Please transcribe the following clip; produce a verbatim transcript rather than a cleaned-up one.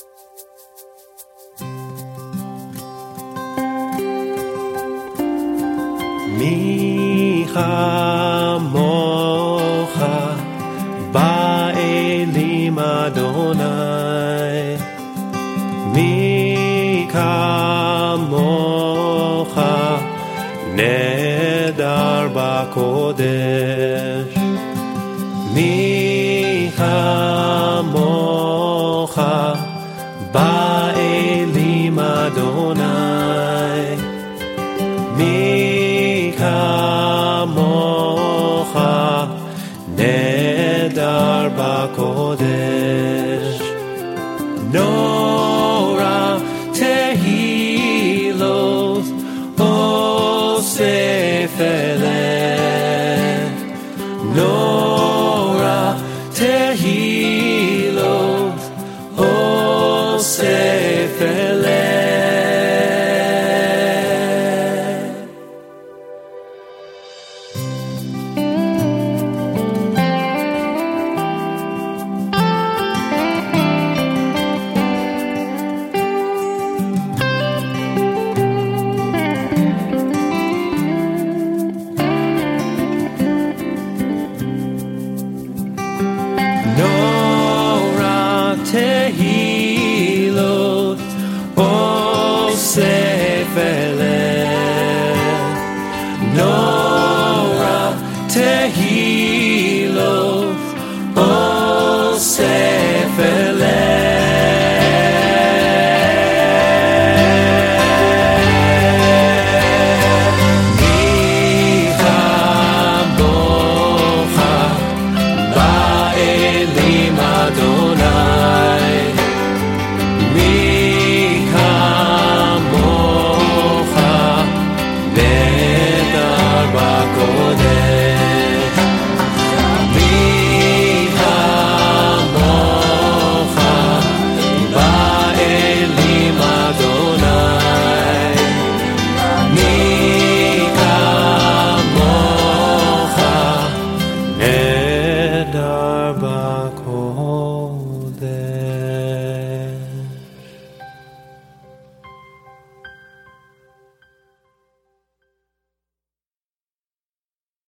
מי כמוך באלים אדוני, מי כמוך נדר בקודש, מי כמוך באלים אדוני, מי כמוך נדר בקודש. נורא תהילות אוסף אלך, נורא תהילות אוסף אלך. נורא תהילות אוסף אלך, נורא תהילות